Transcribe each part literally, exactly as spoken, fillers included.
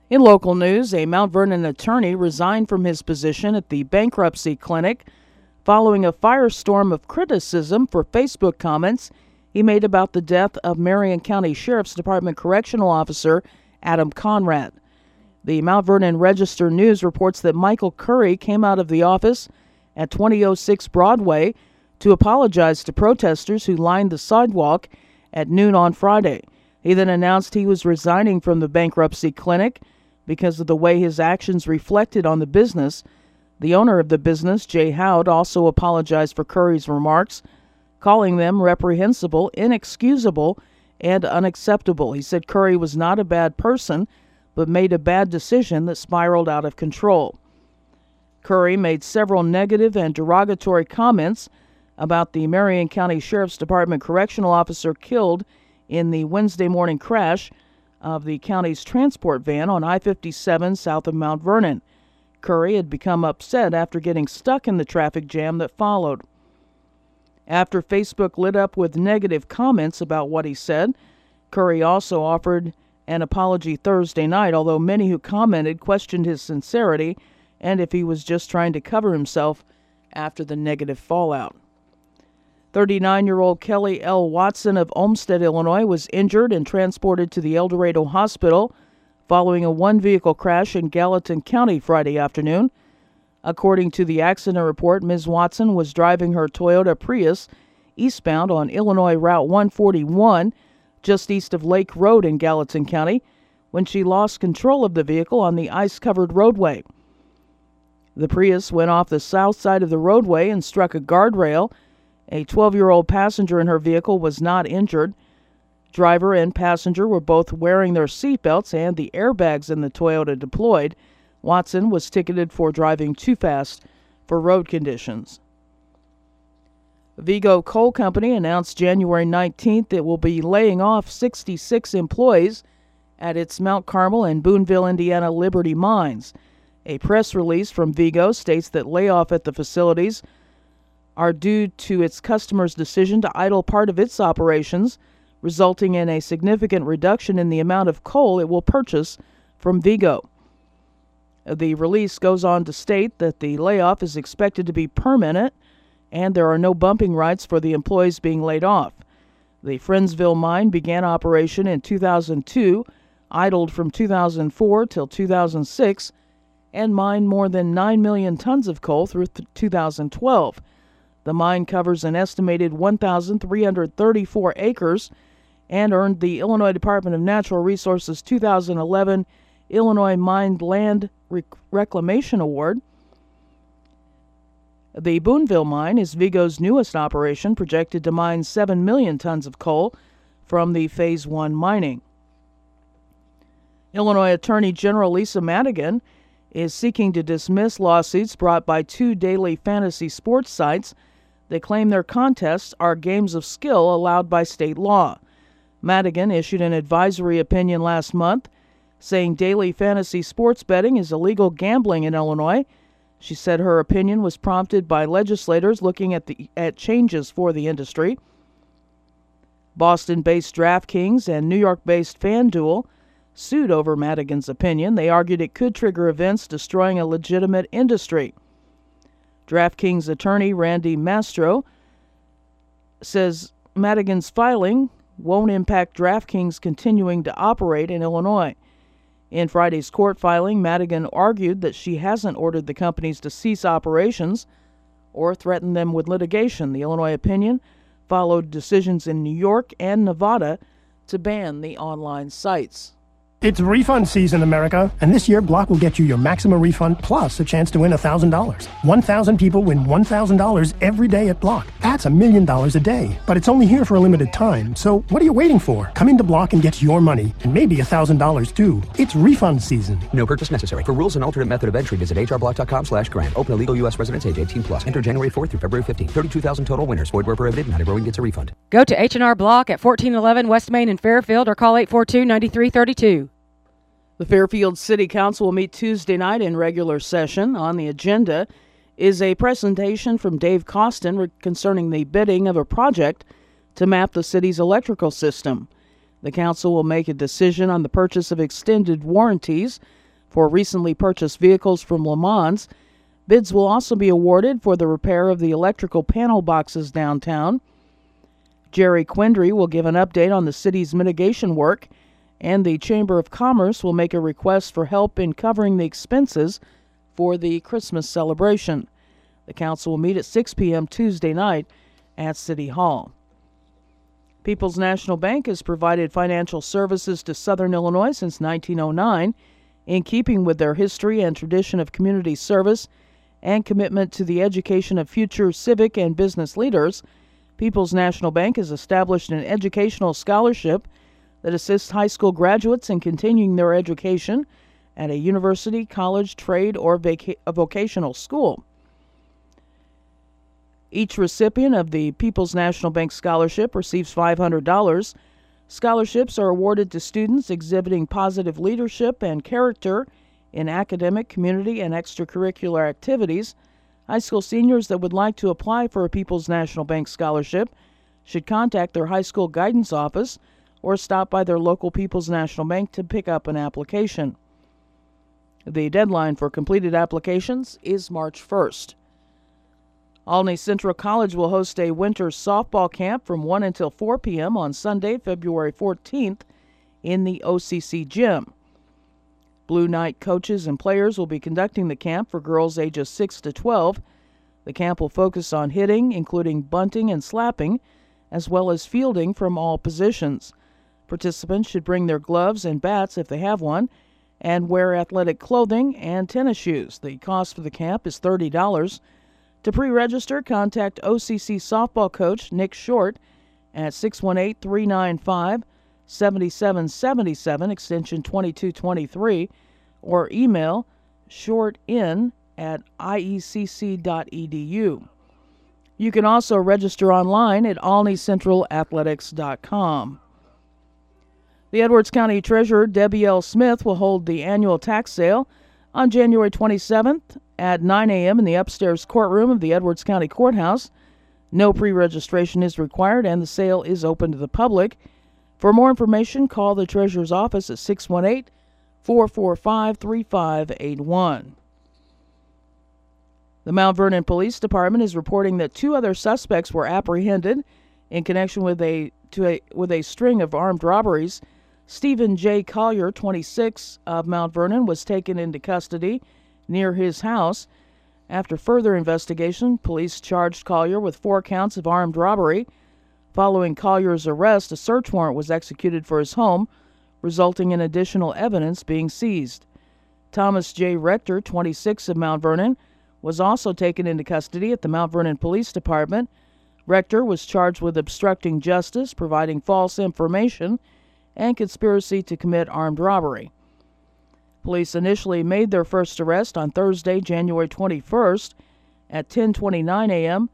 In local news, a Mount Vernon attorney resigned from his position at the bankruptcy clinic following a firestorm of criticism for Facebook comments he made about the death of Marion County Sheriff's Department Correctional Officer Adam Conrad. The Mount Vernon Register News reports that Michael Curry came out of the office at twenty oh six Broadway to apologize to protesters who lined the sidewalk at noon on Friday. He then announced he was resigning from the bankruptcy clinic because of the way his actions reflected on the business. The owner of the business, Jay Howd, also apologized for Curry's remarks, calling them reprehensible, inexcusable, and unacceptable. He said Curry was not a bad person, but made a bad decision that spiraled out of control. Curry made several negative and derogatory comments about the Marion County Sheriff's Department correctional officer killed in the Wednesday morning crash of the county's transport van on I fifty-seven south of Mount Vernon. Curry had become upset after getting stuck in the traffic jam that followed. After Facebook lit up with negative comments about what he said, Curry also offered an apology Thursday night, although many who commented questioned his sincerity and if he was just trying to cover himself after the negative fallout. thirty-nine-year-old Kelly L. Watson of Olmsted, Illinois, was injured and transported to the El Dorado Hospital following a one-vehicle crash in Gallatin County Friday afternoon. According to the accident report, Miz Watson was driving her Toyota Prius eastbound on Illinois Route one forty-one, just east of Lake Road in Gallatin County, when she lost control of the vehicle on the ice-covered roadway. The Prius went off the south side of the roadway and struck a guardrail. A twelve-year-old passenger in her vehicle was not injured. Driver and passenger were both wearing their seatbelts and the airbags in the Toyota deployed. Watson was ticketed for driving too fast for road conditions. Vigo Coal Company announced January nineteenth it will be laying off sixty-six employees at its Mount Carmel and Boonville, Indiana Liberty mines. A press release from Vigo states that layoff at the facilities are due to its customers' decision to idle part of its operations, resulting in a significant reduction in the amount of coal it will purchase from Vigo. The release goes on to state that the layoff is expected to be permanent and there are no bumping rights for the employees being laid off. The Friendsville mine began operation in two thousand two, idled from two thousand four till two thousand six, and mined more than nine million tons of coal through two thousand twelve. The mine covers an estimated one thousand three hundred thirty-four acres and earned the Illinois Department of Natural Resources two thousand eleven Illinois Mined Land Rec- Reclamation Award. The Boonville mine is Vigo's newest operation, projected to mine seven million tons of coal from the Phase one mining. Illinois Attorney General Lisa Madigan is seeking to dismiss lawsuits brought by two daily fantasy sports sites that claim their contests are games of skill allowed by state law. Madigan issued an advisory opinion last month saying daily fantasy sports betting is illegal gambling in Illinois. She said her opinion was prompted by legislators looking at the at changes for the industry. Boston-based DraftKings and New York-based FanDuel sued over Madigan's opinion. They argued it could trigger events destroying a legitimate industry. DraftKings attorney Randy Mastro says Madigan's filing won't impact DraftKings continuing to operate in Illinois. In Friday's court filing, Madigan argued that she hasn't ordered the companies to cease operations or threaten them with litigation. The Illinois opinion followed decisions in New York and Nevada to ban the online sites. It's refund season, America, and this year Block will get you your maximum refund plus a chance to win one thousand dollars. one thousand people win one thousand dollars every day at Block. That's a million dollars a day, but it's only here for a limited time, so what are you waiting for? Come into Block and get your money, and maybe one thousand dollars too. It's refund season. No purchase necessary. For rules and alternate method of entry, visit hrblock.com slash grant. Open a legal U S residence age eighteen plus. Enter January fourth through February fifteenth. thirty-two thousand total winners. Void where prohibited. Not everyone gets a refund. Go to H and R Block at fourteen eleven West Main in Fairfield or call eight four two, nine three three two. The Fairfield City Council will meet Tuesday night in regular session. On the agenda is a presentation from Dave Costin re- concerning the bidding of a project to map the city's electrical system. The council will make a decision on the purchase of extended warranties for recently purchased vehicles from Le Mans. Bids will also be awarded for the repair of the electrical panel boxes downtown. Jerry Quindry will give an update on the city's mitigation work, and the Chamber of Commerce will make a request for help in covering the expenses for the Christmas celebration. The council will meet at six p.m. Tuesday night at City Hall. People's National Bank has provided financial services to Southern Illinois since nineteen oh nine, in keeping with their history and tradition of community service and commitment to the education of future civic and business leaders. People's National Bank has established an educational scholarship that assists high school graduates in continuing their education at a university, college, trade, or vaca- a vocational school. Each recipient of the People's National Bank Scholarship receives five hundred dollars. Scholarships are awarded to students exhibiting positive leadership and character in academic, community, and extracurricular activities. High school seniors that would like to apply for a People's National Bank Scholarship should contact their high school guidance office or stop by their local People's National Bank to pick up an application. The deadline for completed applications is March first. Olney Central College will host a winter softball camp from one until four p.m. on Sunday, February fourteenth, in the O C C gym. Blue Knight coaches and players will be conducting the camp for girls ages six to twelve. The camp will focus on hitting, including bunting and slapping, as well as fielding from all positions. Participants should bring their gloves and bats if they have one, and wear athletic clothing and tennis shoes. The cost for the camp is thirty dollars. To pre-register, contact O C C softball coach Nick Short at six one eight, three nine five, seven seven seven seven, extension twenty-two twenty-three, or email shortin at I E C C dot E D U. You can also register online at olney central athletics dot com. The Edwards County Treasurer Debbie L. Smith will hold the annual tax sale on January twenty-seventh at nine a.m. in the upstairs courtroom of the Edwards County Courthouse. No pre-registration is required, and the sale is open to the public. For more information, call the Treasurer's office at six one eight, four four five, three five eight one. The Mount Vernon Police Department is reporting that two other suspects were apprehended in connection with a to a with a string of armed robberies. Stephen J. Collier, twenty-six, of Mount Vernon, was taken into custody near his house. After further investigation, police charged Collier with four counts of armed robbery. Following Collier's arrest, a search warrant was executed for his home, resulting in additional evidence being seized. Thomas J. Rector, twenty-six, of Mount Vernon, was also taken into custody at the Mount Vernon Police Department. Rector was charged with obstructing justice, providing false information, and conspiracy to commit armed robbery. Police initially made their first arrest on Thursday, January twenty-first at ten twenty-nine a.m.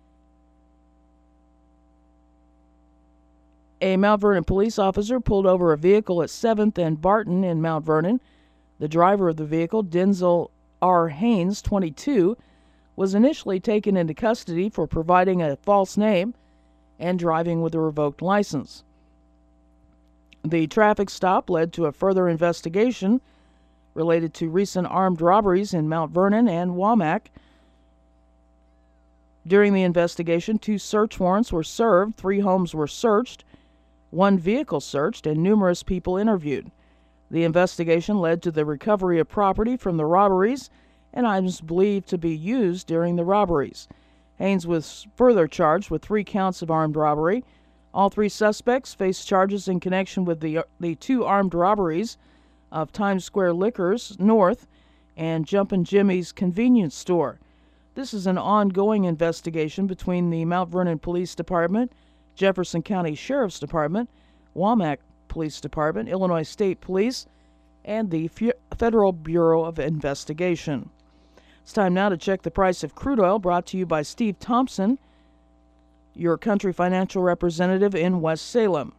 A Mount Vernon police officer pulled over a vehicle at seventh and Barton in Mount Vernon. The driver of the vehicle, Denzel R. Haynes, twenty-two, was initially taken into custody for providing a false name and driving with a revoked license. The traffic stop led to a further investigation related to recent armed robberies in Mount Vernon and Wamak. During the investigation, two search warrants were served, three homes were searched, one vehicle searched, and numerous people interviewed. The investigation led to the recovery of property from the robberies and items believed to be used during the robberies. Haynes was further charged with three counts of armed robbery. All three suspects face charges in connection with the the two armed robberies of Times Square Liquors North and Jumpin' Jimmy's convenience store. This is an ongoing investigation between the Mount Vernon Police Department, Jefferson County Sheriff's Department, Wamak Police Department, Illinois State Police, and the F- Federal Bureau of Investigation. It's time now to check the price of crude oil, brought to you by Steve Thompson, your country financial representative in West Salem.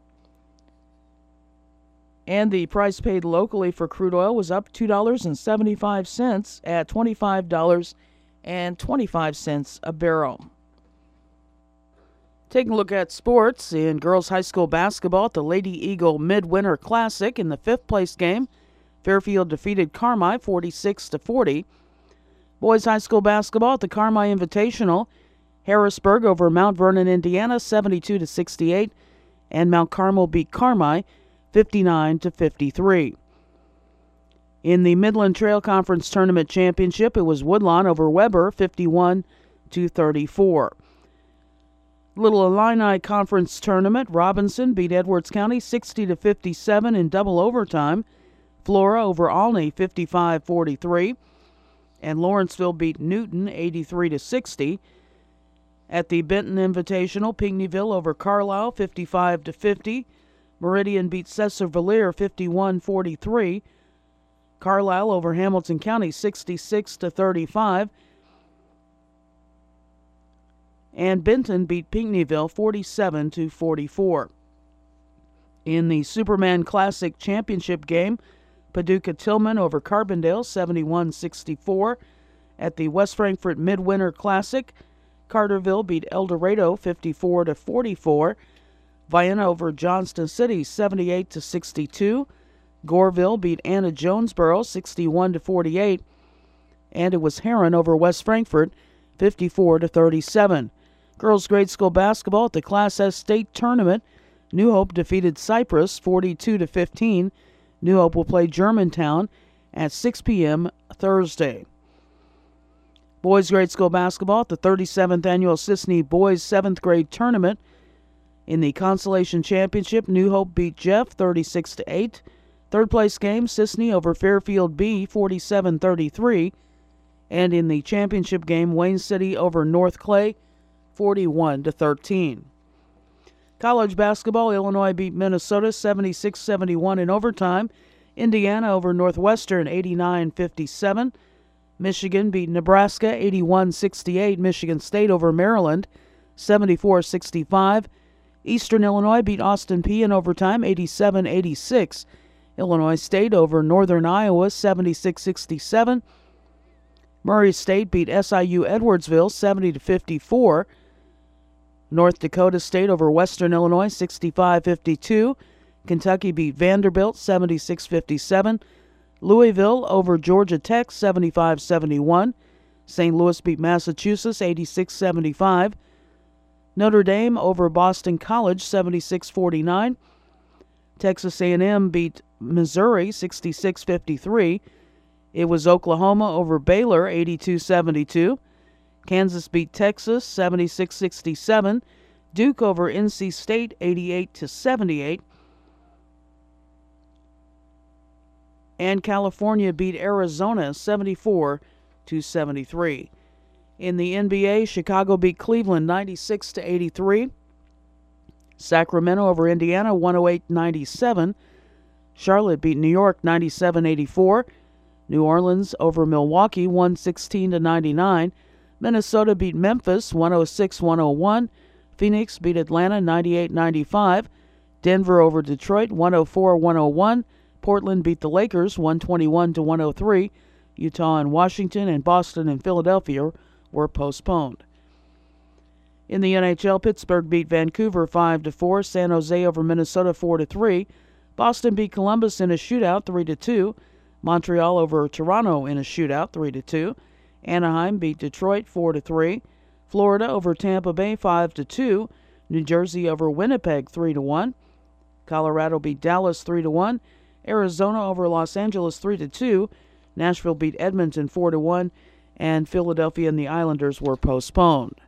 And the price paid locally for crude oil was up two dollars and seventy-five cents at twenty-five dollars and twenty-five cents a barrel. Taking a look at sports in girls high school basketball at the Lady Eagle Midwinter Classic in the fifth place game. Fairfield defeated Carmi forty-six to forty. Boys high school basketball at the Carmi Invitational. Harrisburg over Mount Vernon, Indiana, seventy-two to sixty-eight, and Mount Carmel beat Carmi fifty-nine to fifty-three. In the Midland Trail Conference Tournament Championship, it was Woodlawn over Weber, fifty-one to thirty-four. Little Illini Conference Tournament, Robinson beat Edwards County sixty to fifty-seven in double overtime. Flora over Olney, fifty-five forty-three, and Lawrenceville beat Newton eighty-three to sixty. At the Benton Invitational, Pinckneyville over Carlisle, fifty-five to fifty. Meridian beat Cesar-Valier fifty-one forty-three. Carlisle over Hamilton County sixty-six to thirty-five. And Benton beat Pinckneyville forty-seven to forty-four. In the Superman Classic Championship game, Paducah Tillman over Carbondale seventy-one sixty-four. At the West Frankfort Midwinter Classic, Carterville beat El Dorado fifty-four to forty-four. Vienna over Johnston City seventy-eight to sixty-two. Goreville beat Anna Jonesboro sixty-one to forty-eight. And it was Heron over West Frankfort fifty-four to thirty-seven. Girls grade school basketball at the Class S State Tournament. New Hope defeated Cypress forty-two to fifteen. New Hope will play Germantown at six p.m. Thursday. Boys grade school basketball at the thirty-seventh Annual Sisney Boys seventh Grade Tournament. In the Consolation Championship, New Hope beat Jeff thirty-six to eight. Third place game, Sisney over Fairfield B forty-seven thirty-three. And in the championship game, Wayne City over North Clay forty-one to thirteen. College basketball, Illinois beat Minnesota seventy-six seventy-one in overtime. Indiana over Northwestern eighty-nine fifty-seven. Michigan beat Nebraska eighty-one sixty-eight. Michigan State over Maryland seventy-four sixty-five. Eastern Illinois beat Austin Peay in overtime eighty-seven eighty-six. Illinois State over Northern Iowa seventy-six sixty-seven. Murray State beat S I U Edwardsville seventy to fifty-four. North Dakota State over Western Illinois sixty-five fifty-two. Kentucky beat Vanderbilt seventy-six fifty-seven. Louisville over Georgia Tech seventy-five seventy-one. Saint Louis beat Massachusetts eighty-six seventy-five. Notre Dame over Boston College seventy-six forty-nine. Texas A and M beat Missouri sixty-six fifty-three. It was Oklahoma over Baylor eighty-two seventy-two. Kansas beat Texas seventy-six sixty-seven. Duke over N C State eighty-eight to seventy-eight. And California beat Arizona seventy-four to seventy-three. In the N B A, Chicago beat Cleveland ninety-six to eighty-three. Sacramento over Indiana one oh eight ninety-seven. Charlotte beat New York ninety-seven eighty-four. New Orleans over Milwaukee one sixteen to ninety-nine. Minnesota beat Memphis one oh six one oh one. Phoenix beat Atlanta ninety-eight ninety-five. Denver over Detroit one oh four one oh one. Portland beat the Lakers one twenty-one to one oh three. Utah and Washington and Boston and Philadelphia were postponed. In the N H L, Pittsburgh beat Vancouver five to four. San Jose over Minnesota four to three. Boston beat Columbus in a shootout three to two. Montreal over Toronto in a shootout three to two. Anaheim beat Detroit four to three. Florida over Tampa Bay five to two. New Jersey over Winnipeg three to one. Colorado beat Dallas three to one. Arizona over Los Angeles three to two. Nashville beat Edmonton four to one, and Philadelphia and the Islanders were postponed.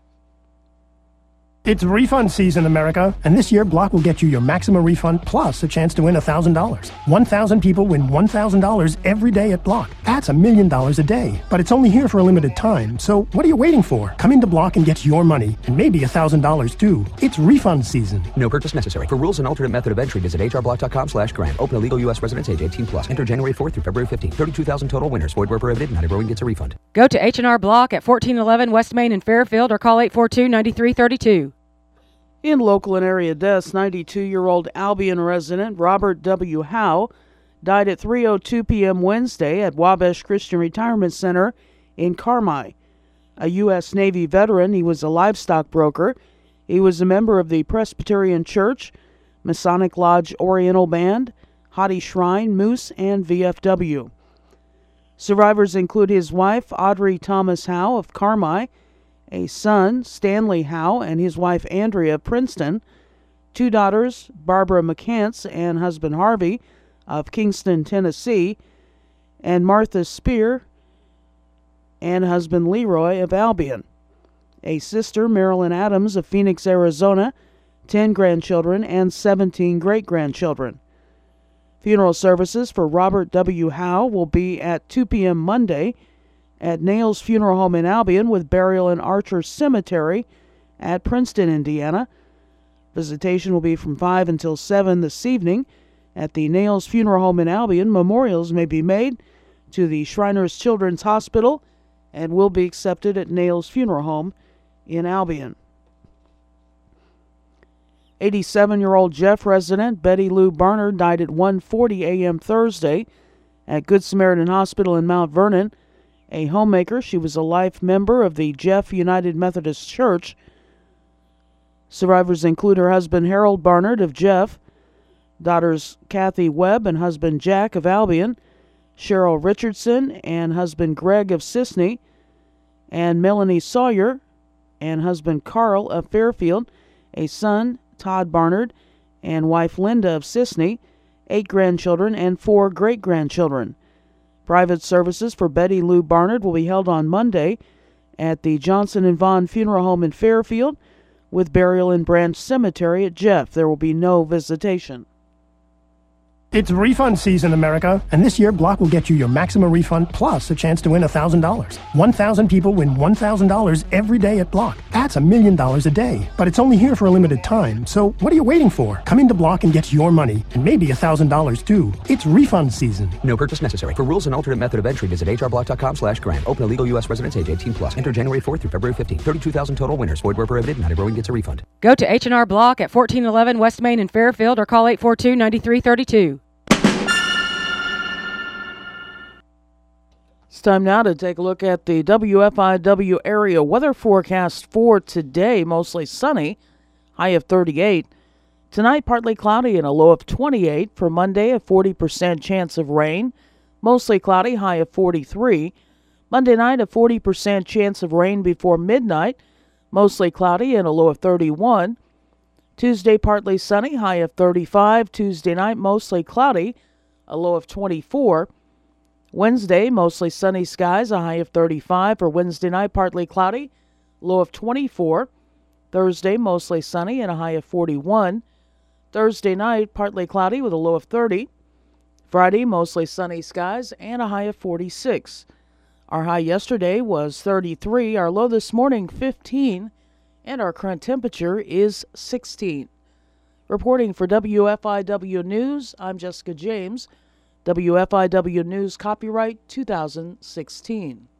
It's refund season, America, and this year Block will get you your maximum refund plus a chance to win one thousand dollars. one thousand people win one thousand dollars every day at Block. That's a million dollars a day, but it's only here for a limited time, so what are you waiting for? Come into Block and get your money, and maybe one thousand dollars too. It's refund season. No purchase necessary. For rules and alternate method of entry, visit hrblock.com slash grant. Open a legal U S residence age eighteen plus. Enter January fourth through February fifteenth. thirty-two thousand total winners. Void where prohibited. Not everyone gets a refund. Go to H and R Block at fourteen eleven West Main in Fairfield or call eight four two, nine three three two. In local and area deaths, ninety-two-year-old Albion resident Robert W. Howe died at three oh two p.m. Wednesday at Wabash Christian Retirement Center in Carmi. A U S Navy veteran, he was a livestock broker. He was a member of the Presbyterian Church, Masonic Lodge Oriental Band, Hottie Shrine, Moose, and V F W. Survivors include his wife, Audrey Thomas Howe of Carmi, a son, Stanley Howe, and his wife, Andrea of Princeton, two daughters, Barbara McCants and husband Harvey of Kingston, Tennessee, and Martha Spear and husband Leroy of Albion, a sister, Marilyn Adams of Phoenix, Arizona, ten grandchildren and seventeen great-grandchildren. Funeral services for Robert W. Howe will be at two p.m. Monday at Nails Funeral Home in Albion, with burial in Archer Cemetery at Princeton, Indiana. Visitation will be from five until seven this evening at the Nails Funeral Home in Albion. Memorials may be made to the Shriners Children's Hospital and will be accepted at Nails Funeral Home in Albion. eighty-seven-year-old Jeff resident Betty Lou Barnard died at one forty a.m. Thursday at Good Samaritan Hospital in Mount Vernon. A homemaker, she was a life member of the Jeff United Methodist Church. Survivors include her husband Harold Barnard of Jeff, daughters Kathy Webb and husband Jack of Albion, Cheryl Richardson and husband Greg of Sisney, and Melanie Sawyer and husband Carl of Fairfield, a son, Todd Barnard, and wife Linda of Sisney, eight grandchildren and four great-grandchildren. Private services for Betty Lou Barnard will be held on Monday at the Johnson and Vaughn Funeral Home in Fairfield, with burial in Branch Cemetery at Jeff. There will be no visitation. It's refund season, America, and this year Block will get you your maximum refund plus a chance to win one thousand dollars. one thousand people win one thousand dollars every day at Block. That's a million dollars a day, but it's only here for a limited time, so what are you waiting for? Come into Block and get your money, and maybe one thousand dollars too. It's refund season. No purchase necessary. For rules and alternate method of entry, visit hrblock.com slash grant. Open a legal U S residence, age eighteen plus. Enter January fourth through February fifteenth. thirty-two thousand total winners. Void where prohibited. Not everyone gets a refund. Go to H and R Block at fourteen eleven West Main in Fairfield or call eight four two, nine three three two. It's time now to take a look at the W F I W area weather forecast for today. Mostly sunny, high of thirty-eight. Tonight, partly cloudy and a low of twenty-eight. For Monday, a forty percent chance of rain. Mostly cloudy, high of forty-three. Monday night, a forty percent chance of rain before midnight. Mostly cloudy and a low of thirty-one. Tuesday, partly sunny, high of thirty-five. Tuesday night, mostly cloudy, a low of twenty-four. Wednesday, mostly sunny skies, a high of thirty-five. For Wednesday night, partly cloudy, low of twenty-four. Thursday, mostly sunny and a high of forty-one. Thursday night, partly cloudy with a low of thirty. Friday, mostly sunny skies and a high of forty-six. Our high yesterday was thirty-three, our low this morning fifteen, and our current temperature is sixteen. Reporting for W F I W News, I'm Jessica James. W F I W News, copyright two thousand sixteen.